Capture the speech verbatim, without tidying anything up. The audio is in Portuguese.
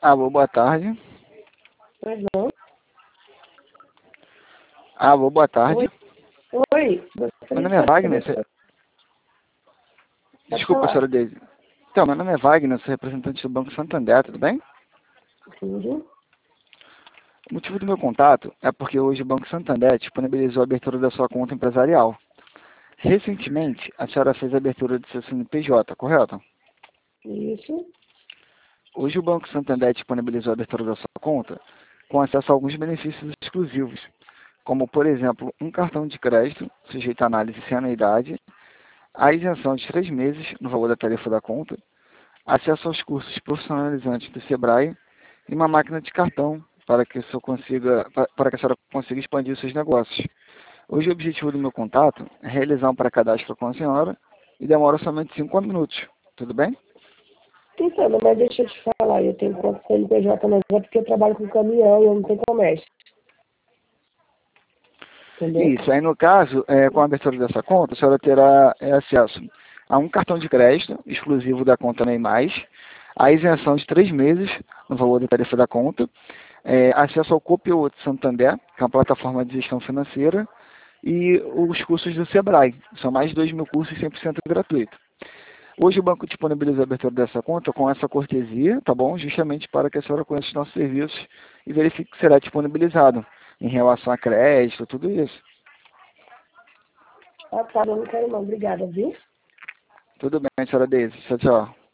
Alô, boa tarde. Pois não. Alô, boa tarde. Oi. Oi. Meu nome é Wagner. Você... Desculpa, senhora Deise. Então, meu nome é Wagner, sou representante do Banco Santander, tudo bem? Uhum. O motivo do meu contato é porque hoje o Banco Santander disponibilizou a abertura da sua conta empresarial. Recentemente, a senhora fez a abertura do seu C N P J, correto? Isso. Hoje o Banco Santander disponibilizou a abertura da sua conta com acesso a alguns benefícios exclusivos, como, por exemplo, um cartão de crédito sujeito à análise sem anuidade, a isenção de três meses no valor da tarifa da conta, acesso aos cursos profissionalizantes do Sebrae e uma máquina de cartão para que, eu consiga, para que a senhora consiga expandir os seus negócios. Hoje o objetivo do meu contato é realizar um pré-cadastro com a senhora e demora somente cinco minutos. Tudo bem? Então, mas deixa eu te falar, eu tenho conta C N P J, mas é porque eu trabalho com caminhão e eu não tenho comércio. Entendeu? Isso, aí no caso, é, com a abertura dessa conta, a senhora terá é, acesso a um cartão de crédito exclusivo da conta Nem Mais, a isenção de três meses no valor da tarifa da conta, é, acesso ao Copioto Santander, que é uma plataforma de gestão financeira, e os cursos do Sebrae. São mais de dois mil cursos cem por cento gratuitos. Hoje o banco disponibiliza a abertura dessa conta com essa cortesia, tá bom? Justamente para que a senhora conheça os nossos serviços e verifique que será disponibilizado em relação a crédito, tudo isso. Ah, tá, eu não quero não. Obrigada, viu? Tudo bem, senhora Deise. Tchau, tchau.